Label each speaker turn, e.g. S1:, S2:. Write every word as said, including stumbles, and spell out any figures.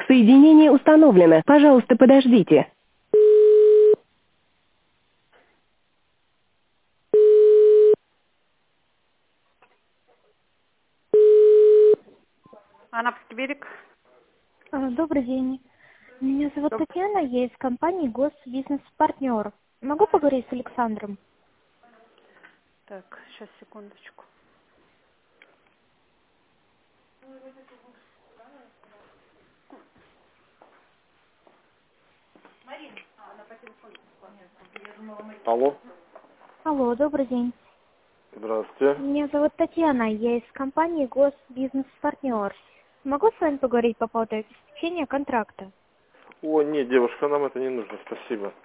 S1: Соединение установлено. Пожалуйста, подождите. Анапский берег.
S2: А, Добрый день. Меня зовут
S1: Доб-
S2: Татьяна, я из компании Госбизнес-партнер. Могу поговорить с Александром?
S1: Так, сейчас, секундочку. Алло,
S2: Алло, добрый день.
S1: здравствуйте.
S2: Меня зовут Татьяна, я из компании Госбизнес-партнер. Могу с вами поговорить по поводу обеспечения контракта?
S1: О, нет, девушка, нам это не нужно, спасибо.